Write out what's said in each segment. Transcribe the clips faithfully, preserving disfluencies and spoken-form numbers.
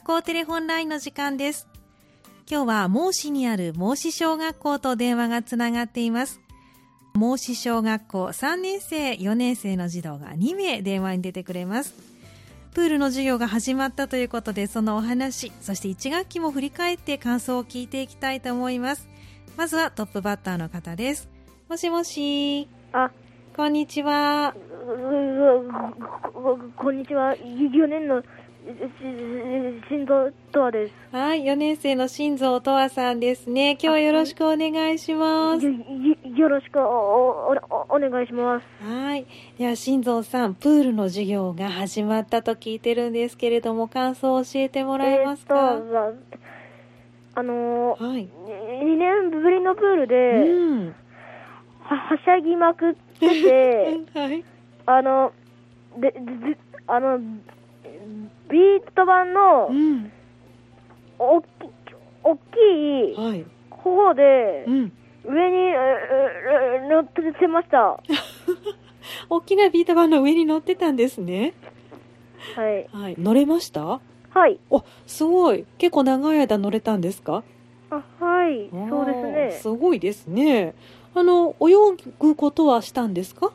学校テレホンラインの時間です。今日は孟子にある孟子小学校と電話がつながっています。孟子小学校さんねん生、よねん生の児童がに名電話に出てくれます。プールの授業が始まったということで、そのお話、そしていち学期も振り返って感想を聞いていきたいと思います。まずはトップバッターの方です。もしもし。 あ、 こんにちは。 こんにちは。よねんの心臓とわです。 はい、よねん生の心臓とわさんですね。今日はよろしくお願いします。 よ, よろしく お, お, お, お願いします。 はい。では心臓さん、プールの授業が始まったと聞いてるんですけれども、感想を教えてもらえますか？ えー、とあのーはい、 にねんぶりのプールで、 うん、 は, はしゃぎまくってて、 はい、 あのでであのビート板の、 うん、 おっき大きいはい、 方で、 うん、 上にえー乗ってました。 大きなビート板の上に乗ってたんですね。 はい。 はい、乗れました？ はい。 お、すごい。結構長い間乗れたんですか？ あ、はい。そうですね。 すごいですね。あの、泳ぐことはしたんですか？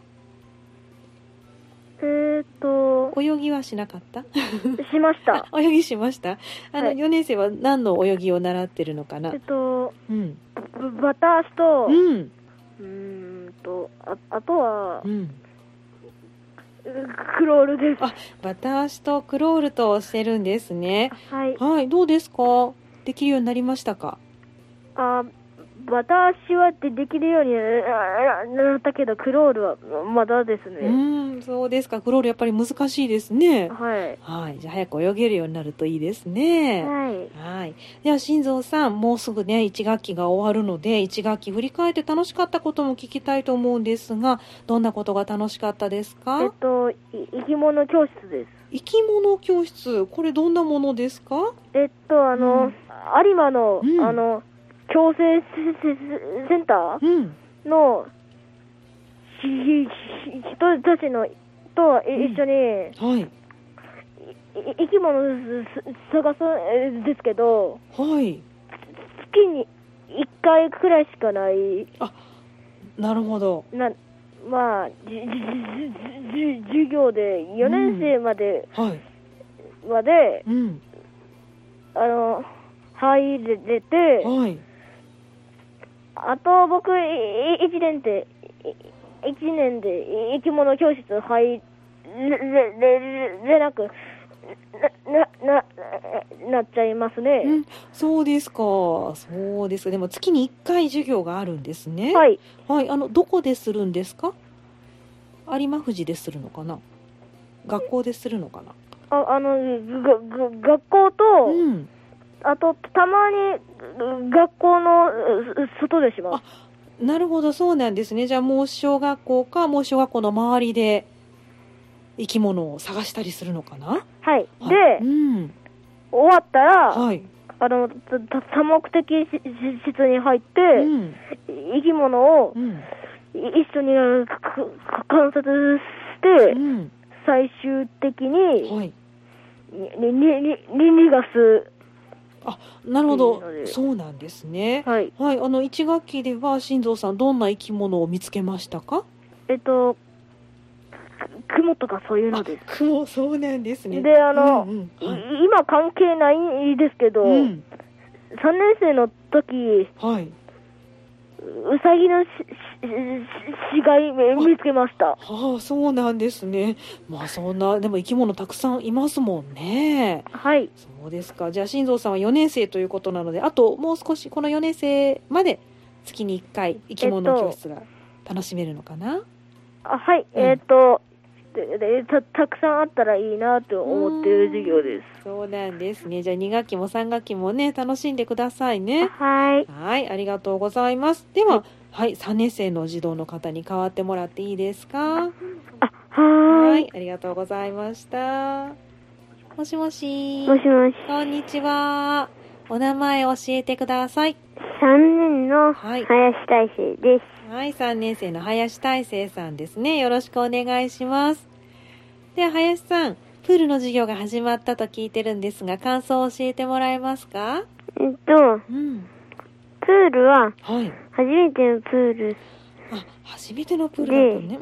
えーと、 泳ぎはしなかった？ しました。 泳ぎしました。あの、 はい、 よねん生は何の泳ぎを習ってるのかな？ えっと、 うん。 バタ足と、 うん。 うーんと、あ、あとは、 うん。 クロールです。 あ、バタ足とクロールとしてるんですね。 はい。 はい、どうですか？できるようになりましたか？ あ、バタ足はでできるようになったけど、クロールはまだですね。 うーん、そうですか。クロールやっぱり難しいですね。 はい。 はい、じゃあ早く泳げるようになるといいですね。 はい。 はい。では、心臓さん、もうすぐね、いち学期が終わるので、いち学期振り返って楽しかったことも聞きたいと思うんですが、どんなことが楽しかったですか？ えっと、い生き物教室です。 生き物教室、これどんなものですか？ えっと、あの、 うん、 有馬の、 うん、 あの、矯正センターの、うん、人たちのと一緒に、 うん、はい、 生き物を探すんですけど、 はい、 月にいっかいくらいしかない。 あ、なるほど。 なまあ、じじじ授業でよねん生まで、 うん、はい、 まで、 うん、 あの入れて、 はい、 あと僕いちねんでいちねんで生き物教室入れれれなくななななっちゃいますね。 うん、そうですか。そうですか。でも月にいっかい授業があるんですね。 はい。 はい。あのどこでするんですか？有馬富士でするのかな？学校でするのかな？ あ、あのがが学校と、うん、あとたまに学校の外でします。 あ、なるほど、そうなんですね。じゃあもう小学校かもう小学校の周りで生き物を探したりするのかな？ はい。 はい、 で、うん、終わったら、はい、あの多目的室に入って、うん、生き物を一緒に観察して、うん、最終的に、はい、ににに逃がす。 あ、なるほど、そうなんですね。はい、はい、あのいち学期では心臓さんどんな生き物を見つけましたか？ えっと雲とかそういうのです。 雲、そうなんですね。 で、あの、うんうん、はい、今関係ないですけど、うん、さんねん生の時、はい、ウサギのし死骸見つけました。 はあ、そうなんですね。まあそんな、でも生き物たくさんいますもんね。 はい。 そうですか。じゃあ心臓さんはよねん生ということなので、あともう少しこのよねん生まで月にいっかい生き物教室が楽しめるのかな？えっと、 あ、はい、うん、えっとでで た, たくさんあったらいいなと思っている授業です。 そうなんですね。じゃあに学期もさん学期もね、楽しんでくださいね。 はい。 はい、ありがとうございます。では、はい、はい、さんねん生の児童の方に代わってもらっていいですか？ あ、はい。 はい、ありがとうございました。もしもし。 もしもし。 こんにちは。お名前教えてください。 さんねんの林大成です。 はい、さんねん生の林大成さんですね。よろしくお願いします。では林さん、ププールの授業が始まったと聞いてるんですが、感想を教えてもらえますか？ えっと、うん、プールは、はい、初めてのプール。 あ、初めてのプールだったね。うん。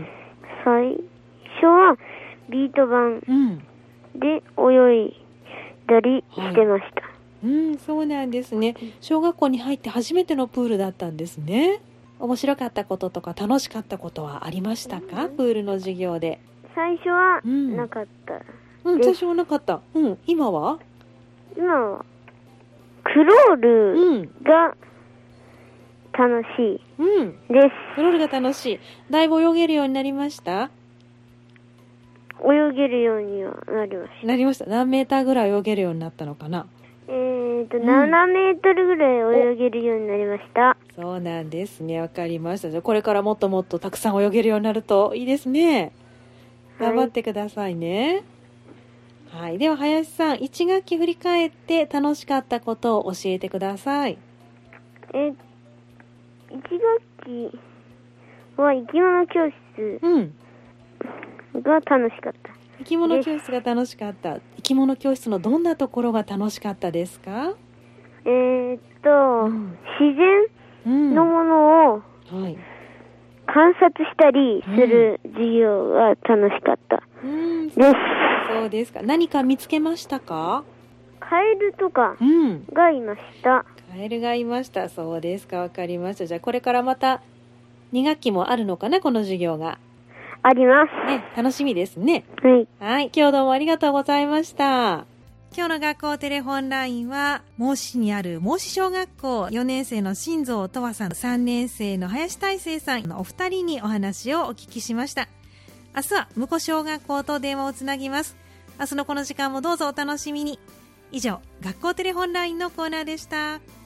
最初はビート板で泳いだりしてました。はい、 うん、そうなんですね。小学校に入って初めてのプールだったんですね。面白かったこととか楽しかったことはありましたか？うん、プールの授業で。 最初はなかった。 うん、うん、最初はなかった。うん、今は？ 今はクロールが楽しいです。うん、 クロールが楽しい。だいぶ泳げるようになりました？ 泳げるようにはなりました。 なりました。何メーターぐらい泳げるようになったのかな？ えーと、うん、ななメートルぐらい泳げるようになりました。 そうなんですね。わかりました。じゃあこれからもっともっとたくさん泳げるようになるといいですね。頑張ってくださいね。はい。はい、では林さん、いち学期振り返って楽しかったことを教えてください。 え、いち学期は生き物教室が楽しかった。 生き物教室が楽しかった。生き物教室のどんなところが楽しかったですか？ えー、っと、うん、自然のものを観察したりする授業が楽しかった、うん、です。 そうですか。何か見つけましたか？ カエルとかがいました。 うん、カエルがいました。そうですか。わかりました。じゃあこれからまたに学期もあるのかな、この授業が。 あります。 ね、楽しみですね。 はい。 はい。今日どうもありがとうございました。今日の学校テレホンラインは、孟子にある孟子小学校よねん生の新蔵とわさん、さんねん生の林大成さんのお二人にお話をお聞きしました。明日は向小学校と電話をつなぎます。明日のこの時間もどうぞお楽しみに。以上、学校テレホンラインのコーナーでした。